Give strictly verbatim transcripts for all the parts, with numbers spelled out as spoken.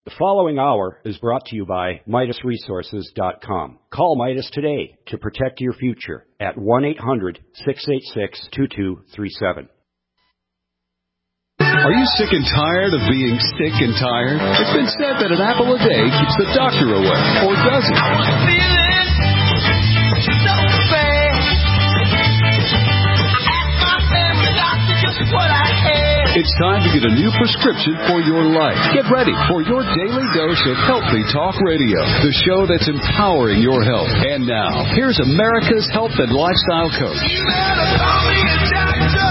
The following hour is brought to you by Midas Resources dot com. Call Midas today to protect your future at one eight hundred, six eight six, two two three seven. Are you sick and tired of being sick and tired? It's been said that an apple a day keeps the doctor away, or does it? I was feeling so bad. I asked my family doctor just what I had. It's time to get a new prescription for your life. Get ready for your daily dose of Healthy Talk Radio, the show that's empowering your health. And now, here's America's health and lifestyle coach. You better call me a doctor.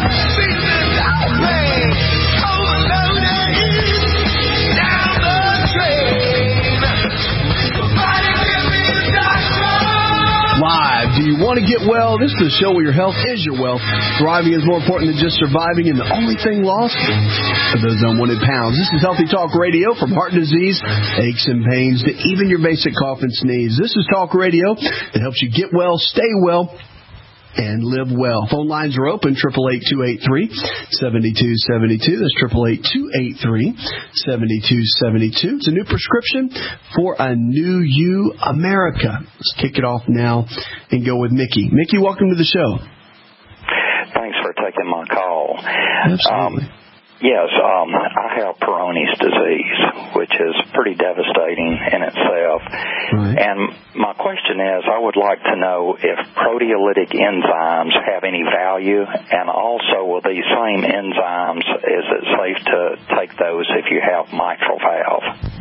Live. Do you want to get well? This is the show where your health is your wealth. Thriving is more important than just surviving, and the only thing lost are those unwanted pounds. This is Healthy Talk Radio. From heart disease, aches and pains, to even your basic cough and sneeze. This is Talk Radio that helps you get well, stay well, and live well. Phone lines are open, eight eight eight, two eight three, seven two seven two. That's eight eight eight, two eight three, seven two seven two. It's a new prescription for a new you, America. Let's kick it off now and go with Mickey. Mickey, welcome to the show. Thanks for taking my call. Absolutely. Um, Yes, um, I have Peyronie's disease, which is pretty devastating in itself. Right. And my question is, I would like to know if proteolytic enzymes have any value, and also with these same enzymes, is it safe to take those if you have mitral valve?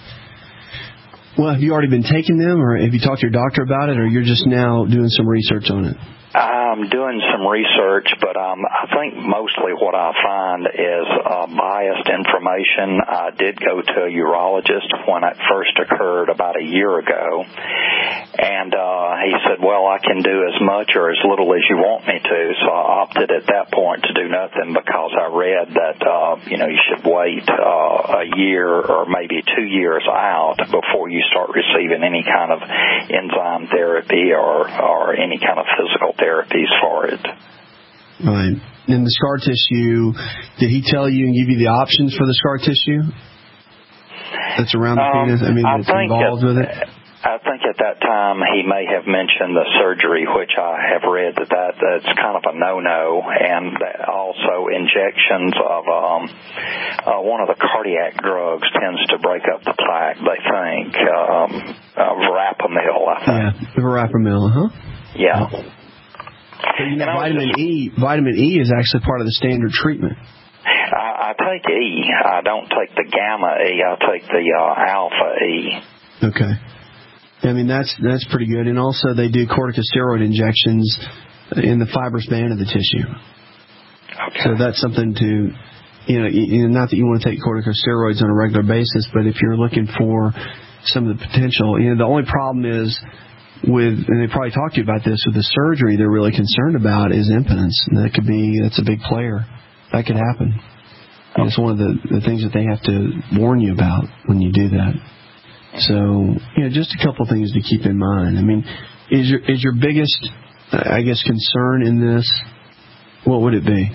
Well, have you already been taking them, or have you talked to your doctor about it, or you're just now doing some research on it? I'm doing some research, but um, I think mostly what I find is uh, biased information. I did go to a urologist when it first occurred about a year ago, and uh, he said, well, I can do as much or as little as you want me to, so I opted at that point to do nothing because I read that, uh, you know, you should wait uh, a year or maybe two years out before you start receiving any kind of enzyme therapy or, or any kind of physical therapies for it. Right. And the scar tissue, did he tell you and give you the options for the scar tissue that's around the um, penis? I mean, I that's involved it, with it? I think at that time he may have mentioned the surgery, which I have read that, that that's kind of a no-no, and also injections of um, uh, one of the cardiac drugs tends to break up the plaque, they think, um, uh, Verapamil, I think. Yeah, Verapamil, huh? Yeah. So, you know, vitamin E, vitamin E is actually part of the standard treatment. I, I take E. I don't take the gamma E. I take the uh, alpha E. Okay. I mean, that's that's pretty good. And also they do corticosteroid injections in the fibrous band of the tissue. Okay. So that's something to, you know, you know, not that you want to take corticosteroids on a regular basis, but if you're looking for some of the potential, you know, the only problem is with, and they probably talked to you about this, with the surgery they're really concerned about is impotence. And that could be, that's a big player. That could happen. And it's one of the, the things that they have to warn you about when you do that. So, you know, just a couple of things to keep in mind. I mean, is your is your biggest, I guess, concern in this, what would it be?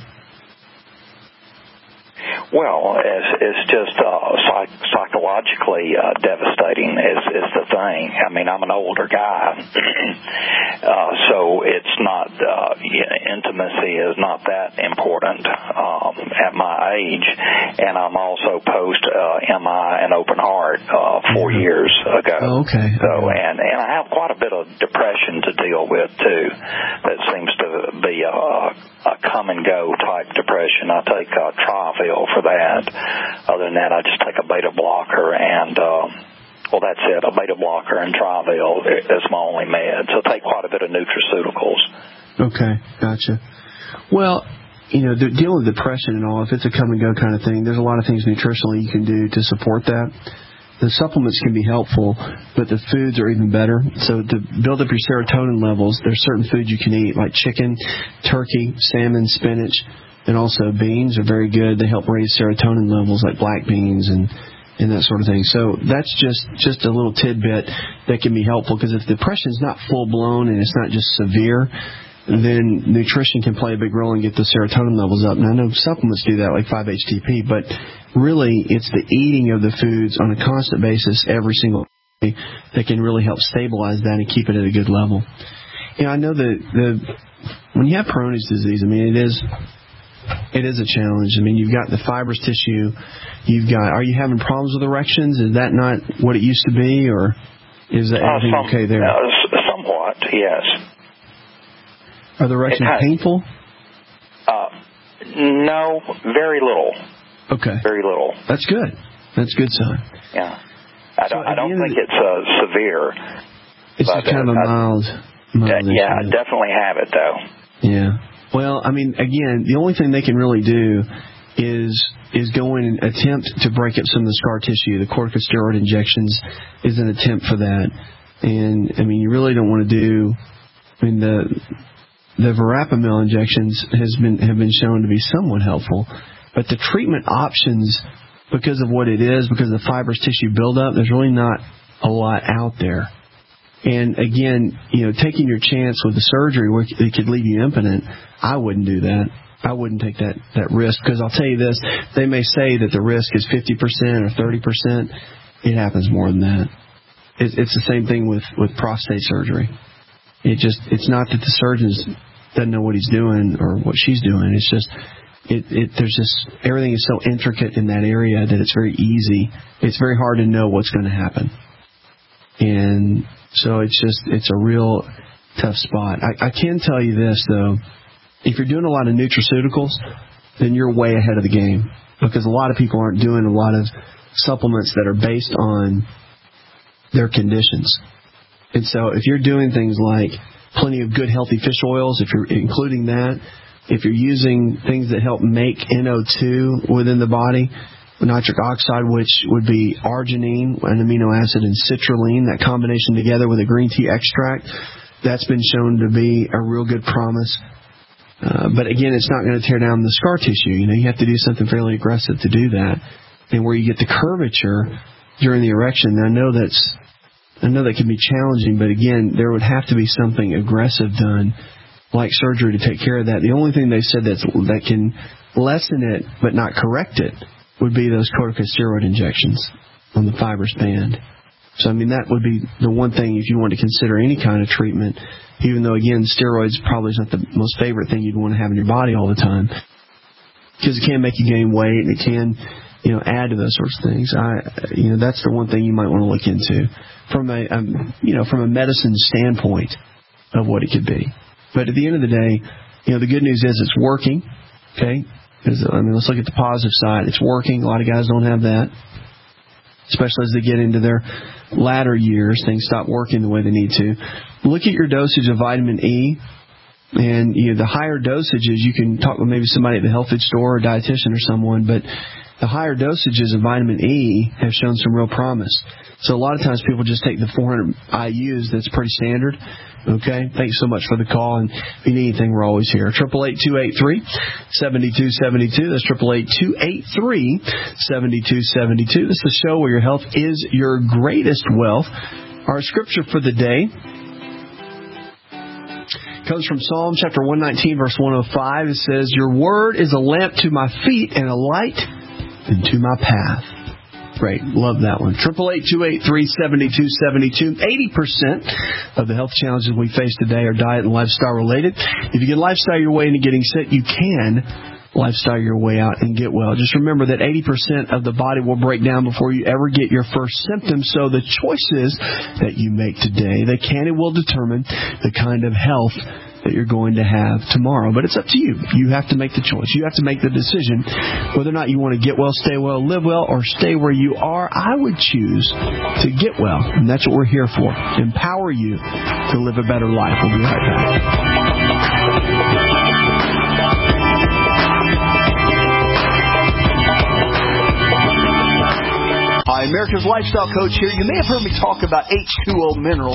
Well, it's, it's just uh, psych- psychologically uh, devastating is, is the thing. I mean, I'm an older guy, uh, so it's not, uh, intimacy is not that important um, at my age, and I'm also post uh, M I and open heart uh, four mm-hmm. years ago. Oh, okay. So, and, and I have quite a bit of depression to deal with, too. That seems to be a, a come-and-go type depression. I take uh, Travil for that. Other than that, I just take a beta blocker and, um, well, that's it. A beta blocker and Travil is my only med. So I take quite a bit of nutraceuticals. Okay, gotcha. Well, you know, dealing with depression and all, if it's a come-and-go kind of thing, there's a lot of things nutritionally you can do to support that. The supplements can be helpful, but the foods are even better. So to build up your serotonin levels, there's certain foods you can eat, like chicken, turkey, salmon, spinach, and also beans are very good. They help raise serotonin levels, like black beans and, and that sort of thing. So that's just, just a little tidbit that can be helpful, because if depression is not full-blown and it's not just severe, then nutrition can play a big role and get the serotonin levels up. And I know supplements do that, like five H T P, but really it's the eating of the foods on a constant basis every single day that can really help stabilize that and keep it at a good level. You know, I know that the when you have Peyronie's disease, I mean, it is it is a challenge. I mean, you've got the fibrous tissue. You've got. Are you having problems with erections? Is that not what it used to be, or is that everything uh, some, okay there? Uh, somewhat, yes. Are the erections has, painful? Uh, no, very little. Okay. Very little. That's good. That's a good sign. Yeah. I don't. So I don't think it's uh, severe. It's but, just kind of uh, a mild. mild yeah, I issue. definitely have it though. Yeah. Well, I mean, again, the only thing they can really do is is go in and attempt to break up some of the scar tissue. The corticosteroid injections is an attempt for that. And, I mean, you really don't want to do, I mean, the the verapamil injections has been have been shown to be somewhat helpful. But the treatment options, because of what it is, because of the fibrous tissue buildup, there's really not a lot out there. And again, you know, taking your chance with the surgery where it could leave you impotent, I wouldn't do that. I wouldn't take that, that risk, because I'll tell you this, they may say that the risk is fifty percent or thirty percent. It happens more than that. It, it's the same thing with, with prostate surgery. It just, it's not that the surgeon doesn't know what he's doing or what she's doing. It's just, it, it, there's just, everything is so intricate in that area that it's very easy. It's very hard to know what's going to happen. And so it's just, it's a real tough spot. I, I can tell you this, though. If you're doing a lot of nutraceuticals, then you're way ahead of the game, because a lot of people aren't doing a lot of supplements that are based on their conditions. And so if you're doing things like plenty of good, healthy fish oils, if you're including that, if you're using things that help make N O two within the body, nitric oxide, which would be arginine, an amino acid, and citrulline, that combination together with a green tea extract, that's been shown to be a real good promise. Uh, but again, it's not going to tear down the scar tissue. You know, you have to do something fairly aggressive to do that. And where you get the curvature during the erection, I know that's, I know that can be challenging, but again, there would have to be something aggressive done, like surgery, to take care of that. The only thing they said that's, that can lessen it but not correct it would be those corticosteroid injections on the fibrous band. So, I mean, that would be the one thing if you want to consider any kind of treatment, even though, again, steroids probably is not the most favorite thing you'd want to have in your body all the time, because it can make you gain weight and it can, you know, add to those sorts of things. I, you know, that's the one thing you might want to look into from a, um, you know, from a medicine standpoint of what it could be. But at the end of the day, you know, the good news is it's working, okay? I mean, let's look at the positive side. It's working. A lot of guys don't have that, especially as they get into their latter years. Things stop working the way they need to. Look at your dosage of vitamin E, and you know, the higher dosages, you can talk with maybe somebody at the health food store or a dietitian or someone, but the higher dosages of vitamin E have shown some real promise. So a lot of times people just take the four hundred I U's. That's pretty standard. Okay, thanks so much for the call, and if you need anything, we're always here. Triple eight two eight three seventy two seventy two. That's triple eight two eight three seventy two seventy two. This is a show where your health is your greatest wealth. Our scripture for the day comes from Psalm chapter one nineteen, verse one oh five. It says, "Your word is a lamp to my feet and a light into my path." Great. Love that one. triple eight two eight three seven two seven two. eighty percent of the health challenges we face today are diet and lifestyle related. If you can lifestyle your way into getting sick, you can lifestyle your way out and get well. Just remember that eighty percent of the body will break down before you ever get your first symptoms. So the choices that you make today, they can and will determine the kind of health that you're going to have tomorrow. But it's up to you. You have to make the choice. You have to make the decision whether or not you want to get well, stay well, live well, or stay where you are. I would choose to get well, and that's what we're here for. Empower you to live a better life. We'll be right back. Hi, America's Lifestyle Coach here. You may have heard me talk about H two O minerals.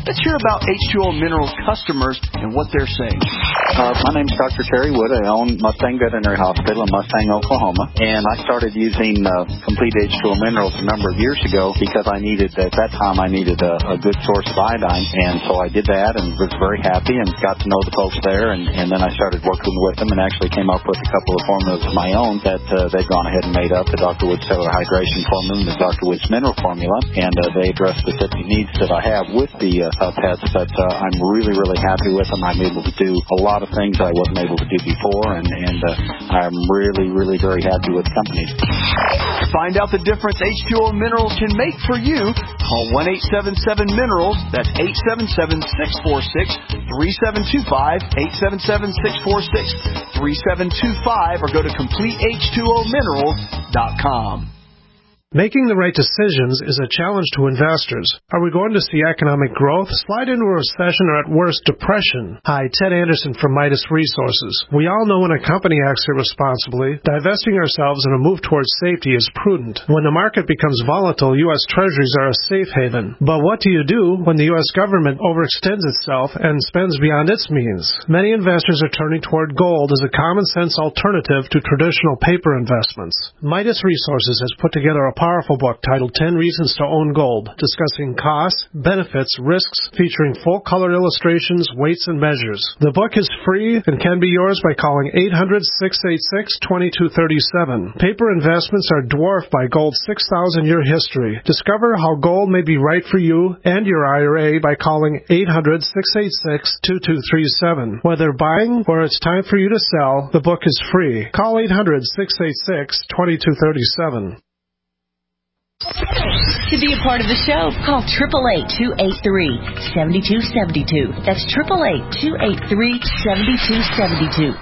Let's hear about H two O Minerals customers and what they're saying. Uh, my name's Doctor Terry Wood. I own Mustang Veterinary Hospital in Mustang, Oklahoma. And I started using uh, Complete H two O Minerals a number of years ago because I needed, at that time, I needed a, a good source of iodine. And so I did that and was very happy and got to know the folks there. And, and then I started working with them and actually came up with a couple of formulas of my own that uh, they've gone ahead and made up. The Doctor Wood Cellular Hydration Formula and the Doctor Wood's Mineral Formula. And uh, they address specific needs that I have with the uh, uh, pets. But uh, I'm really, really happy with them. I'm able to do a lot of things I wasn't able to do before. And, and uh, I'm really, really very happy with the company. Find out the difference H two O Minerals can make for you. Call one eight seven seven minerals. That's eight seven seven, six four six, three seven two five, eight seven seven, six four six, three seven two five, or go to complete H two O minerals dot com. Making the right decisions is a challenge to investors. Are we going to see economic growth, slide into a recession, or at worst, depression? Hi, Ted Anderson from Midas Resources. We all know when a company acts irresponsibly, divesting ourselves in a move towards safety is prudent. When the market becomes volatile, U S Treasuries are a safe haven. But what do you do when the U S government overextends itself and spends beyond its means? Many investors are turning toward gold as a common-sense alternative to traditional paper investments. Midas Resources has put together a powerful book titled ten Reasons to Own Gold, discussing costs, benefits, risks, featuring full-color illustrations, weights, and measures. The book is free and can be yours by calling eight hundred, six eight six, two two three seven. Paper investments are dwarfed by gold's six thousand year history. Discover how gold may be right for you and your I R A by calling eight hundred, six eight six, two two three seven. Whether buying or it's time for you to sell, the book is free. Call eight hundred, six eight six, two two three seven. To be a part of the show, call eight eight eight, two eight three, seven two seven two. That's eight eight eight, two eight three, seven two seven two.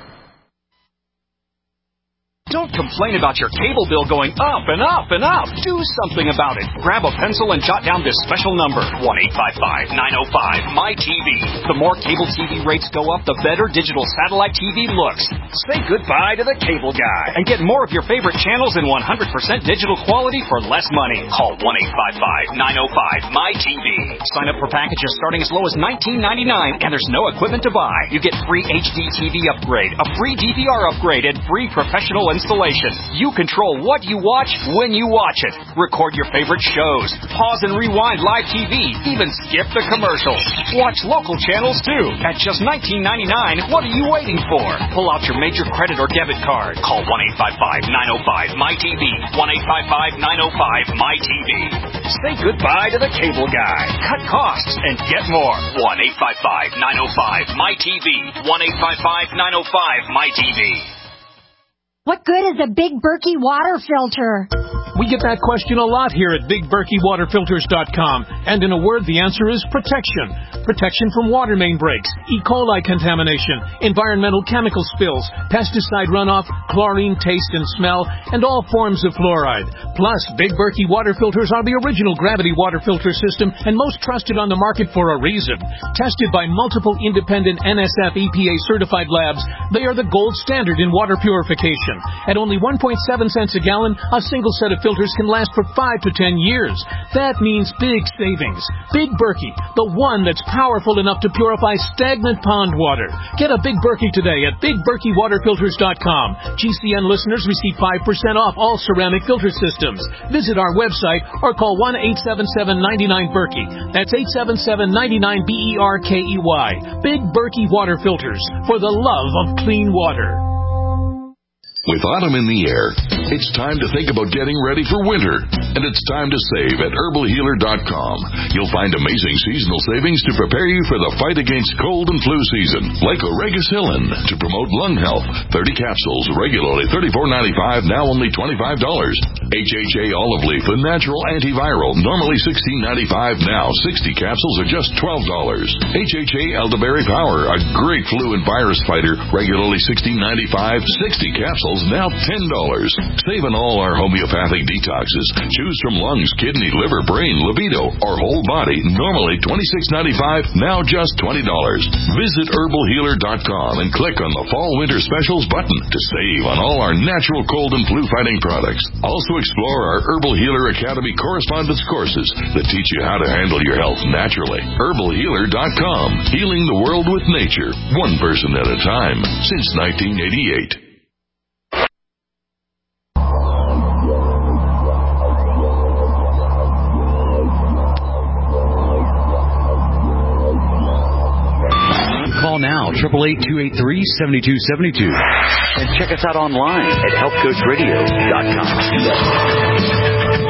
Don't complain about your cable bill going up and up and up. Do something about it. Grab a pencil and jot down this special number, one eight five five, nine oh five, M Y T V. The more cable T V rates go up, the better digital satellite T V looks. Say goodbye to the cable guy and get more of your favorite channels in one hundred percent digital quality for less money. Call one eight five five, nine oh five, M Y T V. Sign up for packages starting as low as nineteen ninety-nine, and there's no equipment to buy. You get free H D T V upgrade, a free D V R upgrade, and free professional installation. You control what you watch when you watch it. Record your favorite shows. Pause and rewind live T V. Even skip the commercials. Watch local channels too. At just nineteen ninety-nine, what are you waiting for? Pull out your major credit or debit card. Call one eight five five, nine oh five, M Y T V. one eight five five, nine oh five, M Y T V. Say goodbye to the cable guy. Cut costs and get more. one eight five five, nine oh five, M Y T V. one eight five five, nine oh five, M Y T V. What good is a Big Berkey water filter? We get that question a lot here at Big Berkey Water Filters dot com. And in a word, the answer is protection. Protection from water main breaks, E. coli contamination, environmental chemical spills, pesticide runoff, chlorine taste and smell, and all forms of fluoride. Plus, Big Berkey water filters are the original gravity water filter system and most trusted on the market for a reason. Tested by multiple independent N S F E P A certified labs, they are the gold standard in water purification. At only one point seven cents a gallon, a single set of filters can last for five to ten years. That means big savings. Big Berkey, the one that's powerful enough to purify stagnant pond water. Get a Big Berkey today at Big Berkey Water Filters dot com. G C N listeners receive five percent off all ceramic filter systems. Visit our website or call one eight seven seven, nine nine, Berkey. That's eight seven seven, nine nine, B E R K E Y. Big Berkey Water Filters, for the love of clean water. With autumn in the air, it's time to think about getting ready for winter. And it's time to save at herbal healer dot com. You'll find amazing seasonal savings to prepare you for the fight against cold and flu season. Like Oregacillin to promote lung health. thirty capsules, regularly thirty-four ninety-five, now only twenty-five dollars. H H A olive leaf, a natural antiviral, normally sixteen ninety-five, now sixty capsules are just twelve dollars. H H A elderberry power, a great flu and virus fighter, regularly sixteen ninety-five, sixty capsules now ten dollars. Save on all our homeopathic detoxes. Choose from lungs, kidney, liver, brain, libido, or whole body. Normally twenty-six ninety-five, now just twenty dollars. Visit herbal healer dot com and click on the Fall Winter Specials button to save on all our natural cold and flu fighting products. Also explore our Herbal Healer Academy correspondence courses that teach you how to handle your health naturally. herbal healer dot com. Healing the world with nature, one person at a time, since nineteen eighty-eight. Call now, eight eight eight, two eight three, seven two seven two. And check us out online at health coach radio dot com.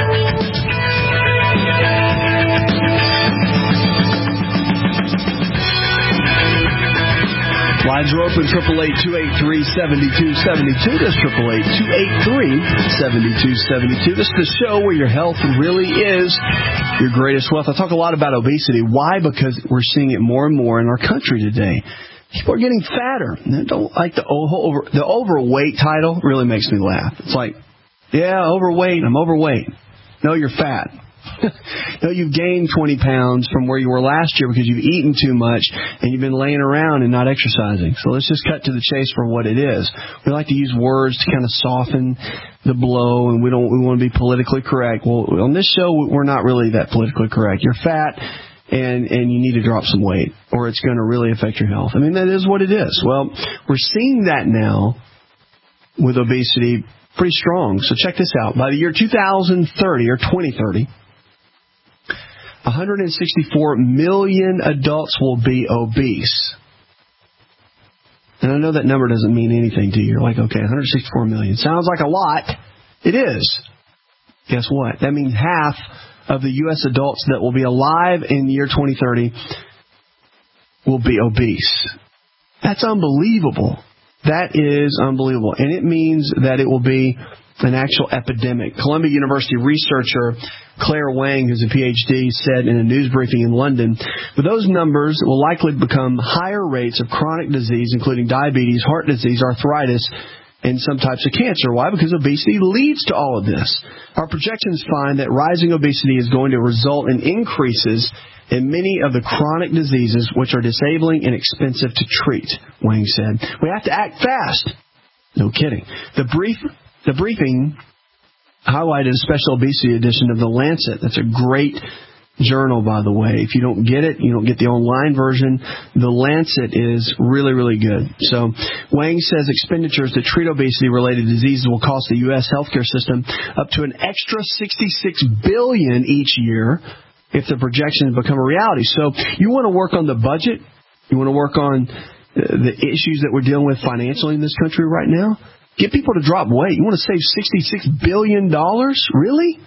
Lines are open, eight eight eight, two eight three, seven two seven two. That's eight eight eight, two eight three, seven two seven two. This is the show where your health really is your greatest wealth. I talk a lot about obesity. Why? Because we're seeing it more and more in our country today. People are getting fatter. I don't like the over the overweight title. Really makes me laugh. It's like, yeah, overweight. I'm overweight. No, you're fat. No, you've gained twenty pounds from where you were last year because you've eaten too much and you've been laying around and not exercising. So let's just cut to the chase for what it is. We like to use words to kind of soften the blow, and we don't we want to be politically correct. Well, on this show, we're not really that politically correct. You're fat, and and you need to drop some weight, or it's going to really affect your health. I mean, that is what it is. Well, we're seeing that now with obesity pretty strong. So check this out. By the year two thousand thirty or twenty thirty, one hundred sixty-four million adults will be obese. And I know that number doesn't mean anything to you. You're like, okay, one hundred sixty-four million. Sounds like a lot. It is. Guess what? That means half of the U S adults that will be alive in the year twenty thirty will be obese. That's unbelievable. That is unbelievable. And it means that it will be an actual epidemic. Columbia University researcher Claire Wang, who's a P H D, said in a news briefing in London, with those numbers will likely become higher rates of chronic disease, including diabetes, heart disease, arthritis, and some types of cancer. Why? Because obesity leads to all of this. Our projections find that rising obesity is going to result in increases in many of the chronic diseases which are disabling and expensive to treat, Wang said. We have to act fast. No kidding. The brief, the briefing highlighted a special obesity edition of The Lancet. That's a great journal, by the way. If you don't get it, you don't get the online version, The Lancet is really, really good. So Wang says expenditures to treat obesity-related diseases will cost the U S healthcare system up to an extra sixty-six billion dollars each year if the projections become a reality. So you want to work on the budget? You want to work on the issues that we're dealing with financially in this country right now? Get people to drop weight. You want to save sixty-six billion dollars? Really?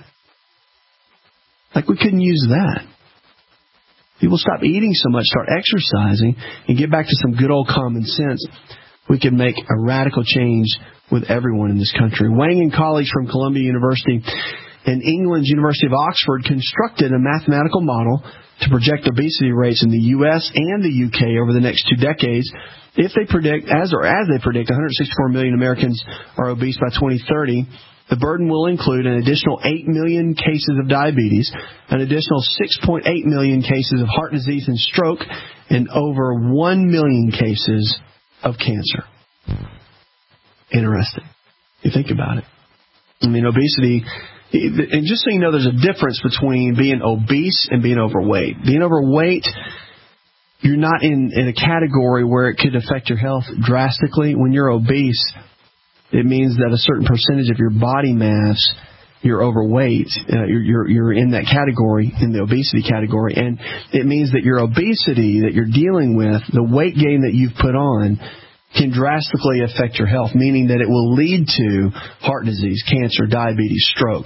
Like we couldn't use that. People stop eating so much, start exercising, and get back to some good old common sense. We could make a radical change with everyone in this country. Wang and colleagues from Columbia University and England's University of Oxford constructed a mathematical model to project obesity rates in the U S and the U K over the next two decades. If they predict, as or as they predict, one hundred sixty-four million Americans are obese by twenty thirty, the burden will include an additional eight million cases of diabetes, an additional six point eight million cases of heart disease and stroke, and over one million cases of cancer. Interesting. You think about it. I mean, obesity, and just so you know, there's a difference between being obese and being overweight. Being overweight, you're not in, in a category where it could affect your health drastically. When you're obese, it means that a certain percentage of your body mass, you're overweight. Uh, you're, you're, you're in that category, in the obesity category. And it means that your obesity that you're dealing with, the weight gain that you've put on, can drastically affect your health, meaning that it will lead to heart disease, cancer, diabetes, stroke.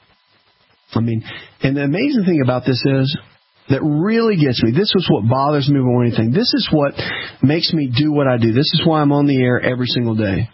I mean, and the amazing thing about this is, that really gets me, this is what bothers me more than anything. This is what makes me do what I do. This is why I'm on the air every single day.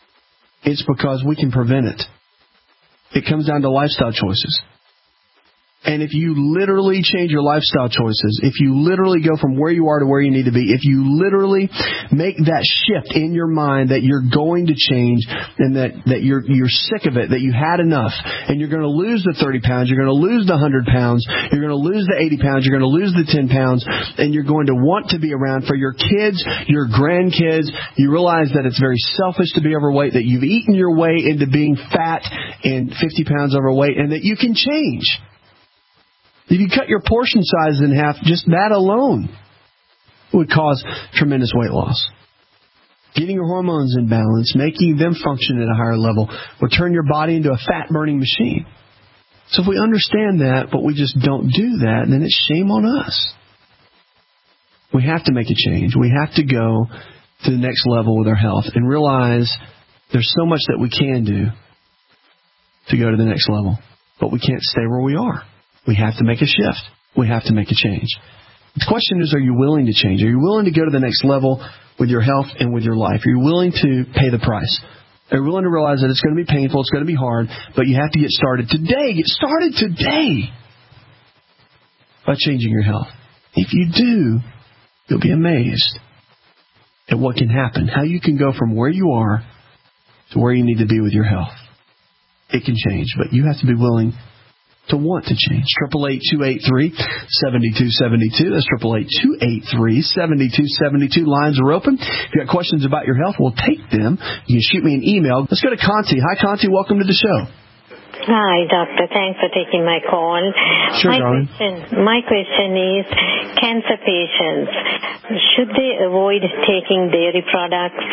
It's because we can prevent it. It comes down to lifestyle choices. And if you literally change your lifestyle choices, if you literally go from where you are to where you need to be, if you literally make that shift in your mind that you're going to change and that, that you're you're sick of it, that you had enough, and you're going to lose the thirty pounds, you're going to lose the one hundred pounds, you're going to lose the eighty pounds, you're going to lose the ten pounds, and you're going to want to be around for your kids, your grandkids. You realize that it's very selfish to be overweight, that you've eaten your way into being fat and fifty pounds overweight, and that you can change. If you cut your portion size in half, just that alone would cause tremendous weight loss. Getting your hormones in balance, making them function at a higher level, will turn your body into a fat-burning machine. So if we understand that, but we just don't do that, then it's shame on us. We have to make a change. We have to go to the next level with our health and realize there's so much that we can do to go to the next level, but we can't stay where we are. We have to make a shift. We have to make a change. The question is, are you willing to change? Are you willing to go to the next level with your health and with your life? Are you willing to pay the price? Are you willing to realize that it's going to be painful, it's going to be hard, but you have to get started today. Get started today by changing your health. If you do, you'll be amazed at what can happen, how you can go from where you are to where you need to be with your health. It can change, but you have to be willing to want to change. Triple eight two eight three seven two seven two. That's triple eight two eight three seven two seven two. Lines are open. If you got questions about your health, we'll take them. You can shoot me an email. Let's go to Conti. Hi, Conti. Welcome to the show. Hi, doctor. Thanks for taking my call. Sure, my darling. question, my question is, cancer patients, should they avoid taking dairy products?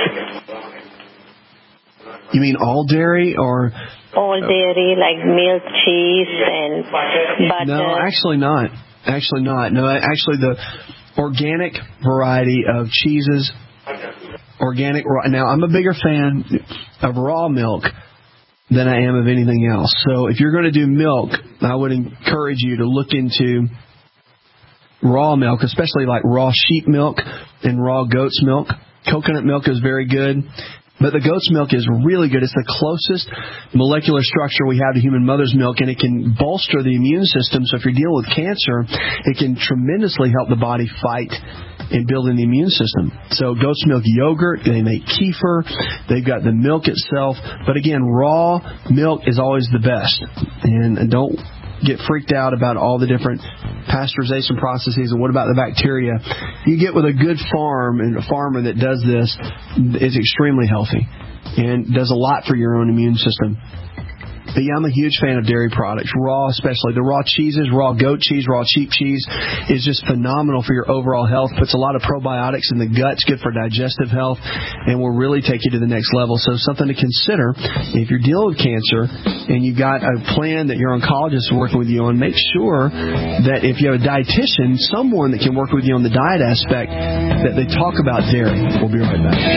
You mean all dairy or... All dairy, like milk, cheese, and butter? No, actually not. Actually not. No, actually the organic variety of cheeses, organic... Now, I'm a bigger fan of raw milk than I am of anything else. So if you're going to do milk, I would encourage you to look into raw milk, especially like raw sheep milk and raw goat's milk. Coconut milk is very good. But the goat's milk is really good. It's the closest molecular structure we have to human mother's milk, and it can bolster the immune system. So if you're dealing with cancer, it can tremendously help the body fight and build in the immune system. So goat's milk yogurt, they make kefir, they've got the milk itself. But again, raw milk is always the best. And don't get freaked out about all the different pasteurization processes and what about the bacteria. You get with a good farm and a farmer that does this is extremely healthy and does a lot for your own immune system. But yeah, I'm a huge fan of dairy products, raw especially. The raw cheeses, raw goat cheese, raw sheep cheese is just phenomenal for your overall health. Puts a lot of probiotics in the gut. It's good for digestive health and will really take you to the next level. So something to consider if you're dealing with cancer and you've got a plan that your oncologist is working with you on, make sure that if you have a dietitian, someone that can work with you on the diet aspect, that they talk about dairy. We'll be right back.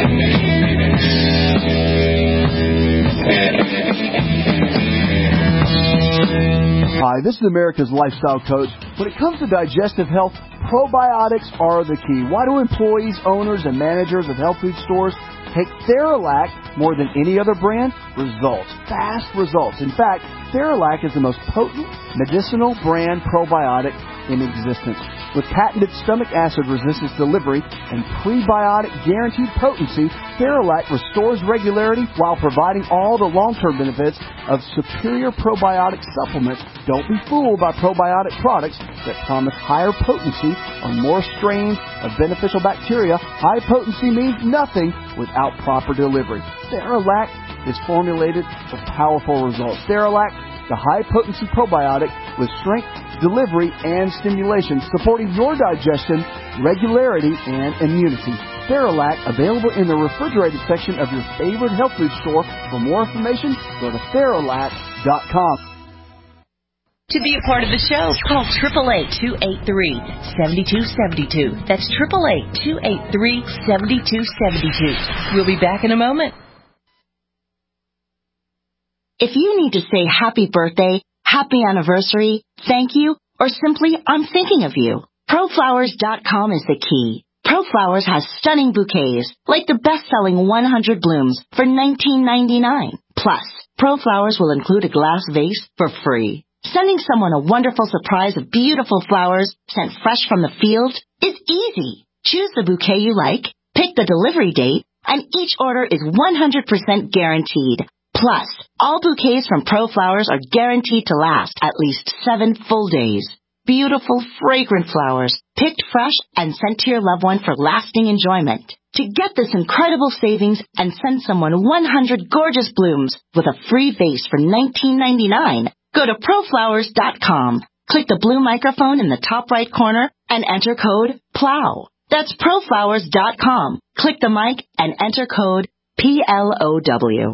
Hi, this is America's Lifestyle Coach. When it comes to digestive health, probiotics are the key. Why do employees, owners, and managers of health food stores take Theralac more than any other brand? Results. Fast results. In fact, Theralac is the most potent medicinal brand probiotic in existence. With patented stomach acid resistance delivery and prebiotic guaranteed potency, Theralac restores regularity while providing all the long-term benefits of superior probiotic supplements. Don't be fooled by probiotic products that promise higher potency on more strains of beneficial bacteria. High potency means nothing without proper delivery. Theralac is formulated for powerful results. Theralac, the high-potency probiotic with strength, delivery, and stimulation, supporting your digestion, regularity, and immunity. Theralac, available in the refrigerated section of your favorite health food store. For more information, go to Theralac dot com. To be a part of the show, call eight eight eight, two eight three, seven two seven two. That's eight eight eight, two eight three, seven two seven two. We'll be back in a moment. If you need to say happy birthday, happy anniversary, thank you, or simply I'm thinking of you, Pro Flowers dot com is the key. ProFlowers has stunning bouquets, like the best-selling one hundred blooms for nineteen ninety-nine. Plus, ProFlowers will include a glass vase for free. Sending someone a wonderful surprise of beautiful flowers sent fresh from the field is easy. Choose the bouquet you like, pick the delivery date, and each order is one hundred percent guaranteed. Plus, all bouquets from ProFlowers are guaranteed to last at least seven full days. Beautiful, fragrant flowers, picked fresh and sent to your loved one for lasting enjoyment. To get this incredible savings and send someone one hundred gorgeous blooms with a free vase for nineteen ninety-nine, go to proflowers dot com. Click the blue microphone in the top right corner and enter code PLOW. That's proflowers dot com. Click the mic and enter code P L O W.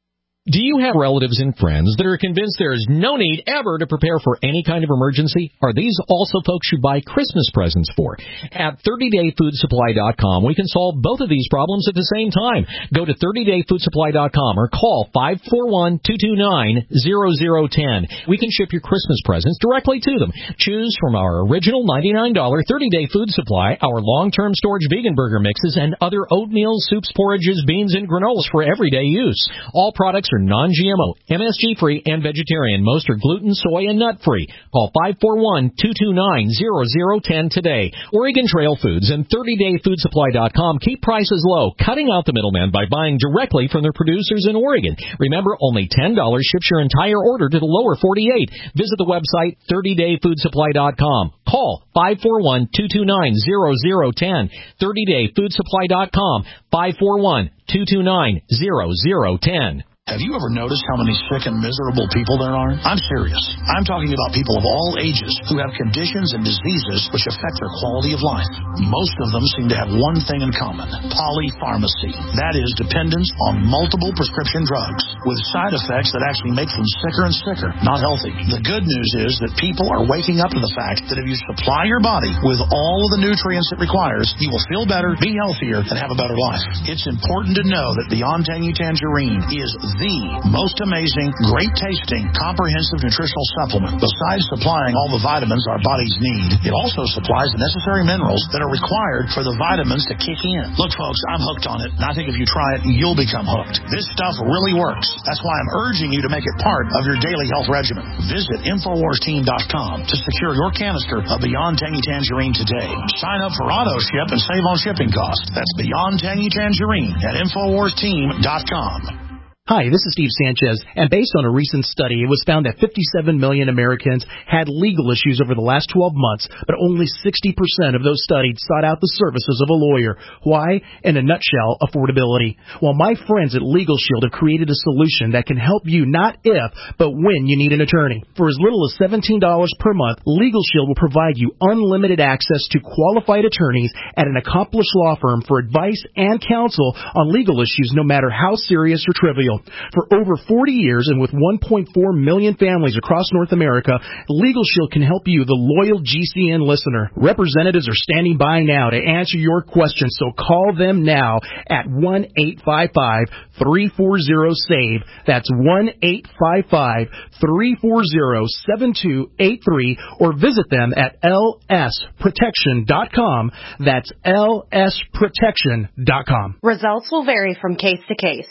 Do you have relatives and friends that are convinced there is no need ever to prepare for any kind of emergency? Are these also folks you buy Christmas presents for? At thirty day food supply dot com, we can solve both of these problems at the same time. Go to thirty day food supply dot com or call five four one, two two nine, zero zero one zero. We can ship your Christmas presents directly to them. Choose from our original ninety-nine dollars thirty day food supply, our long-term storage vegan burger mixes, and other oatmeal, soups, porridges, beans, and granolas for everyday use. All products are non-G M O, M S G-free, and vegetarian. Most are gluten, soy, and nut-free. Call five four one, two two nine, zero zero one zero today. Oregon Trail Foods and thirty day food supply dot com keep prices low, cutting out the middleman by buying directly from their producers in Oregon. Remember, only ten dollars ships your entire order to the lower forty-eight. Visit the website thirty day food supply dot com. Call five four one, two two nine, zero zero one zero. thirty day food supply dot com, five four one, two two nine, zero zero one zero. Have you ever noticed how many sick and miserable people there are? I'm serious. I'm talking about people of all ages who have conditions and diseases which affect their quality of life. Most of them seem to have one thing in common: polypharmacy. That is, dependence on multiple prescription drugs with side effects that actually make them sicker and sicker, not healthy. The good news is that people are waking up to the fact that if you supply your body with all of the nutrients it requires, you will feel better, be healthier, and have a better life. It's important to know that Beyond Tangy Tangerine is the most amazing, great-tasting, comprehensive nutritional supplement. Besides supplying all the vitamins our bodies need, it also supplies the necessary minerals that are required for the vitamins to kick in. Look, folks, I'm hooked on it, and I think if you try it, you'll become hooked. This stuff really works. That's why I'm urging you to make it part of your daily health regimen. Visit infowars team dot com to secure your canister of Beyond Tangy Tangerine today. Sign up for auto ship and save on shipping costs. That's Beyond Tangy Tangerine at infowars team dot com. Hi, this is Steve Sanchez, and based on a recent study, it was found that fifty-seven million Americans had legal issues over the last twelve months, but only sixty percent of those studied sought out the services of a lawyer. Why? In a nutshell, affordability. Well, my friends at Legal Shield have created a solution that can help you not if, but when you need an attorney. For as little as seventeen dollars per month, Legal Shield will provide you unlimited access to qualified attorneys at an accomplished law firm for advice and counsel on legal issues, no matter how serious or trivial. For over forty years and with one point four million families across North America, Legal Shield can help you, the loyal G C N listener. Representatives are standing by now to answer your questions, so call them now at one eight five five, three four zero, SAVE. That's one eight five five, three four zero, seven two eight three, or visit them at L S protection dot com. That's L S protection dot com. Results will vary from case to case.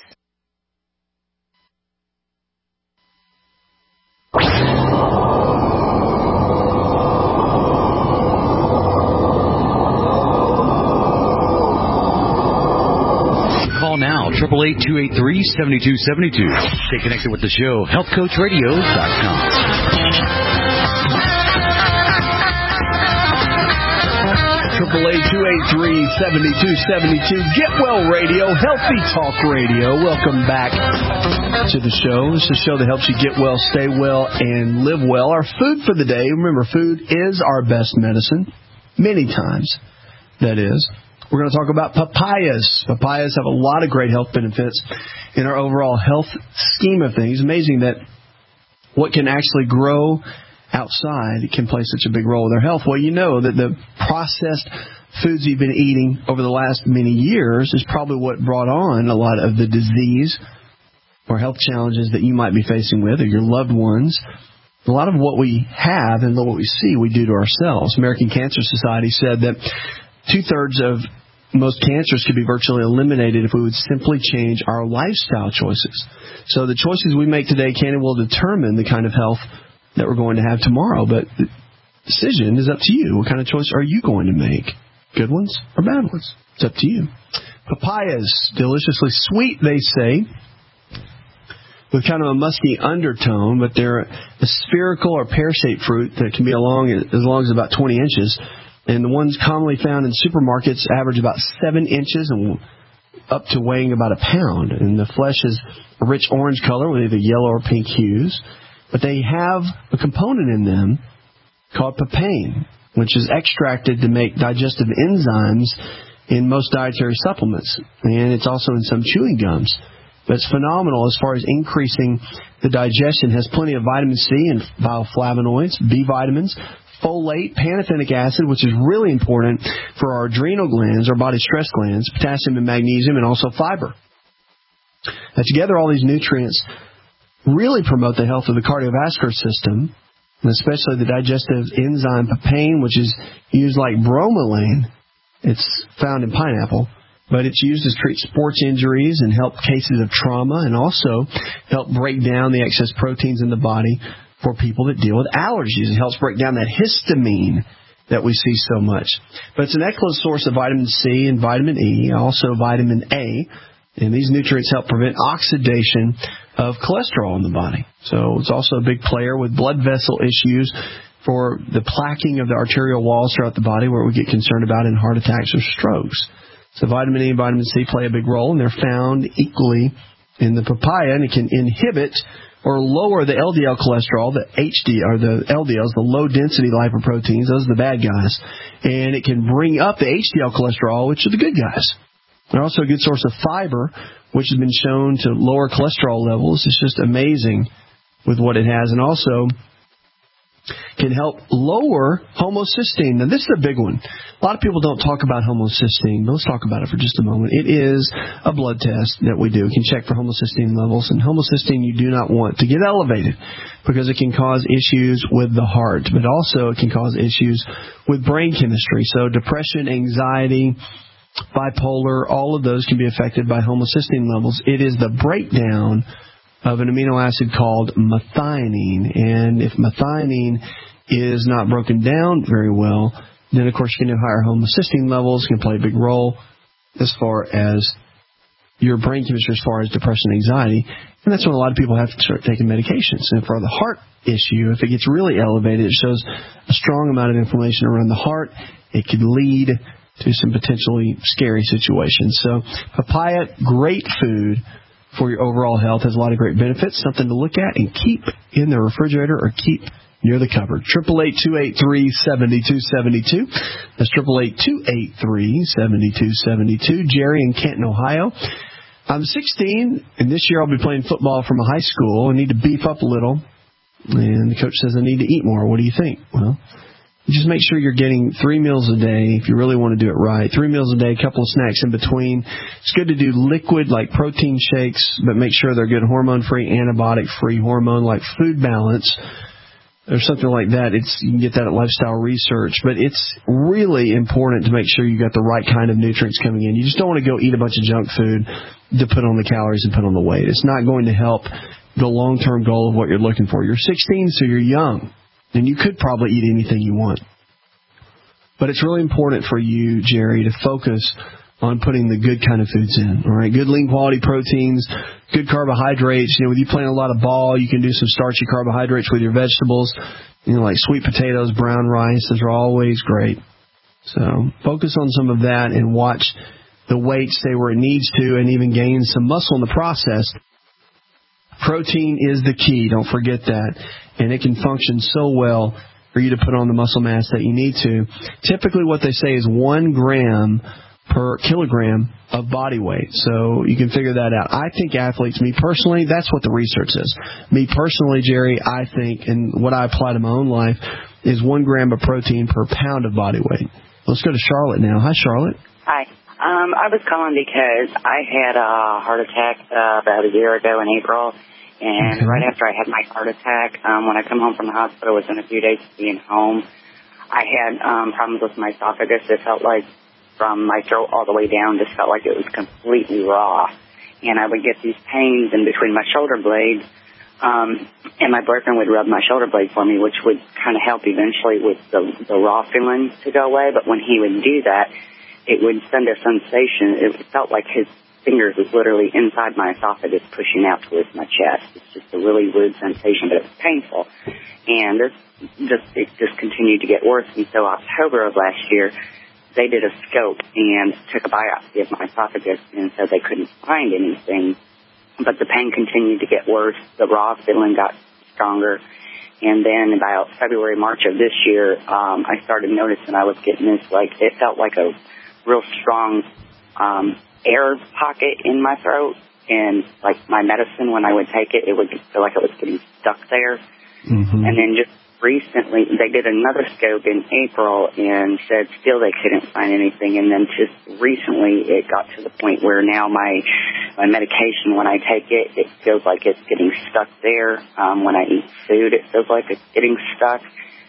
Call now, eight eight eight, two eight three, seven two seven two. Stay connected with the show, health coach radio dot com. triple eight, two eight three, seven two seven two. Get Well Radio, Healthy Talk Radio. Welcome back to the show. This is a show that helps you get well, stay well, and live well. Our food for the day, remember, food is our best medicine. Many times, that is. We're going to talk about papayas. Papayas have a lot of great health benefits in our overall health scheme of things. Amazing that what can actually grow outside can play such a big role in their health. Well, you know that the processed foods you've been eating over the last many years is probably what brought on a lot of the disease or health challenges that you might be facing with or your loved ones. A lot of what we have and what we see we do to ourselves. American Cancer Society said that two-thirds of most cancers could be virtually eliminated if we would simply change our lifestyle choices. So the choices we make today can and will determine the kind of health that we're going to have tomorrow. But the decision is up to you. What kind of choice are you going to make? Good ones or bad ones? It's up to you. Papayas, deliciously sweet, they say, with kind of a musky undertone, but they're a spherical or pear-shaped fruit that can be along as long as about twenty inches. And the ones commonly found in supermarkets average about seven inches and up to weighing about a pound. And the flesh is a rich orange color with either yellow or pink hues. But they have a component in them called papain, which is extracted to make digestive enzymes in most dietary supplements. And it's also in some chewing gums. But it's phenomenal as far as increasing the digestion. It has plenty of vitamin C and bioflavonoids, B vitamins, folate, pantothenic acid, which is really important for our adrenal glands, our body stress glands, potassium and magnesium, and also fiber. Now, together, all these nutrients really promote the health of the cardiovascular system, and especially the digestive enzyme papain, which is used like bromelain. It's found in pineapple. But it's used to treat sports injuries and help cases of trauma, and also help break down the excess proteins in the body for people that deal with allergies. It helps break down that histamine that we see so much. But it's an excellent source of vitamin C and vitamin E, also vitamin A. And these nutrients help prevent oxidation of cholesterol in the body. So it's also a big player with blood vessel issues for the plaquing of the arterial walls throughout the body, where we get concerned about in heart attacks or strokes. So vitamin E and vitamin C play a big role, and they're found equally in the papaya, and it can inhibit or lower the L D L cholesterol, the H D, or the L D Ls, the low-density lipoproteins. Those are the bad guys. And it can bring up the H D L cholesterol, which are the good guys. They're also a good source of fiber, which has been shown to lower cholesterol levels. It's just amazing with what it has. And also can help lower homocysteine. Now, this is a big one. A lot of people don't talk about homocysteine, but let's talk about it for just a moment. It is a blood test that we do. We can check for homocysteine levels, and homocysteine you do not want to get elevated because it can cause issues with the heart, but also it can cause issues with brain chemistry. So depression, anxiety, bipolar, all of those can be affected by homocysteine levels. It is the breakdown of an amino acid called methionine. And if methionine is not broken down very well, then, of course, you can have higher homocysteine levels, can play a big role as far as your brain chemistry, as far as depression and anxiety. And that's when a lot of people have to start taking medications. And for the heart issue, if it gets really elevated, it shows a strong amount of inflammation around the heart. It could lead to some potentially scary situations. So papaya, great food for your overall health, has a lot of great benefits, something to look at and keep in the refrigerator or keep near the cupboard. eight eight eight, two eight three, seven two seven two. That's eight eight eight, two eight three, seven two seven two. Jerry in Canton, Ohio. I'm sixteen, and this year I'll be playing football from a high school. I need to beef up a little, and the coach says I need to eat more. What do you think? Well, just make sure you're getting three meals a day if you really want to do it right. Three meals a day, a couple of snacks in between. It's good to do liquid like protein shakes, but make sure they're good hormone-free, antibiotic-free hormone like Food Balance or something like that. It's you can get that at Lifestyle Research. But it's really important to make sure you got the right kind of nutrients coming in. You just don't want to go eat a bunch of junk food to put on the calories and put on the weight. It's not going to help the long-term goal of what you're looking for. You're sixteen, so you're young. And you could probably eat anything you want. But it's really important for you, Jerry, to focus on putting the good kind of foods in. All right, good lean quality proteins, good carbohydrates. You know, with you playing a lot of ball, you can do some starchy carbohydrates with your vegetables. You know, like sweet potatoes, brown rice. Those are always great. So focus on some of that and watch the weight stay where it needs to, and even gain some muscle in the process. Protein is the key. Don't forget that. And it can function so well for you to put on the muscle mass that you need to. Typically what they say is one gram per kilogram of body weight. So you can figure that out. I think athletes, me personally, that's what the research says. Me personally, Jerry, I think, and what I apply to my own life, is one gram of protein per pound of body weight. Let's go to Charlotte now. Hi, Charlotte. Hi. Um, I was calling because I had a heart attack uh, about a year ago in April. And okay. Right after I had my heart attack, um, when I come home from the hospital within a few days of being home, I had um, problems with my esophagus. It felt like from my throat all the way down, just felt like it was completely raw. And I would get these pains in between my shoulder blades Um, and my boyfriend would rub my shoulder blade for me, which would kind of help eventually with the, the raw feeling to go away. But when he would do that, it would send a sensation. It felt like his fingers was literally inside my esophagus pushing out towards my chest. It's just a really weird sensation, but it was painful. And this just, it just continued to get worse. And so October of last year, they did a scope and took a biopsy of my esophagus and said they couldn't find anything. But the pain continued to get worse. The raw feeling got stronger. And then about February, March of this year, um, I started noticing I was getting this, like, it felt like a real strong um, air pocket in my throat. And, like, my medicine, when I would take it, it would feel like it was getting stuck there. Mm-hmm. And then just recently, they did another scope in April and said still they couldn't find anything. And then just recently it got to the point where now my my medication, when I take it, it feels like it's getting stuck there. Um, when I eat food, it feels like it's getting stuck.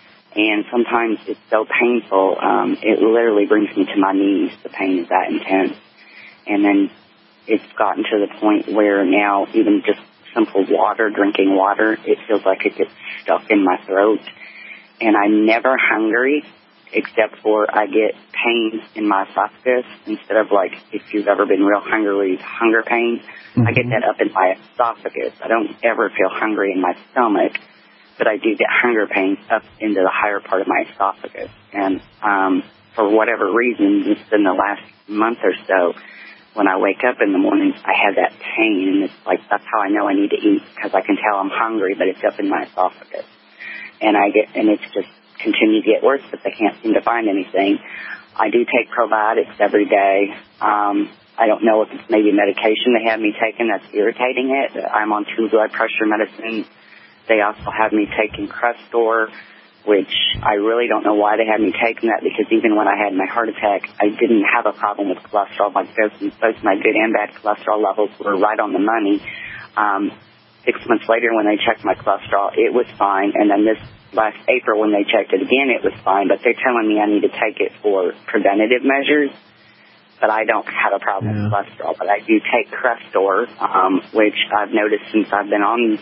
And sometimes it's so painful, um, it literally brings me to my knees. The pain is that intense. And then it's gotten to the point where now even just simple water, drinking water, it feels like it gets stuck in my throat. And I'm never hungry except for I get pain in my esophagus instead of, like, if you've ever been real hungry, hunger pain. Mm-hmm. I get that up in my esophagus. I don't ever feel hungry in my stomach, but I do get hunger pains up into the higher part of my esophagus. And um, for whatever reason, just in the last month or so, when I wake up in the morning, I have that pain, and it's like, that's how I know I need to eat, because I can tell I'm hungry, but it's up in my esophagus. And I get, and it's just continued to get worse, but they can't seem to find anything. I do take probiotics every day. Um, I don't know if it's maybe medication they have me taking that's irritating it. I'm on two blood pressure medicines. They also have me taking Crestor, which I really don't know why they had me taking that, because even when I had my heart attack, I didn't have a problem with cholesterol. Like both, both my good and bad cholesterol levels were right on the money. Um, six months later when they checked my cholesterol, it was fine. And then this last April when they checked it again, it was fine. But they're telling me I need to take it for preventative measures. But I don't have a problem yeah. with cholesterol. But I do take Crestor, um, which I've noticed since I've been on.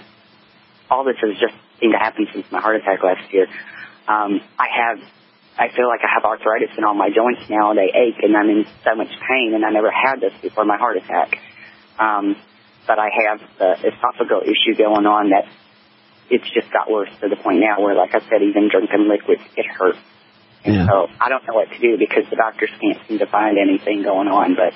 All this has just seemed to happen since my heart attack last year. Um, I have, I feel like I have arthritis in all my joints now. They ache, and I'm in so much pain, and I never had this before my heart attack. Um, but I have the esophageal issue going on that it's just got worse to the point now where, like I said, even drinking liquids, it hurts. And yeah. so I don't know what to do because the doctors can't seem to find anything going on, but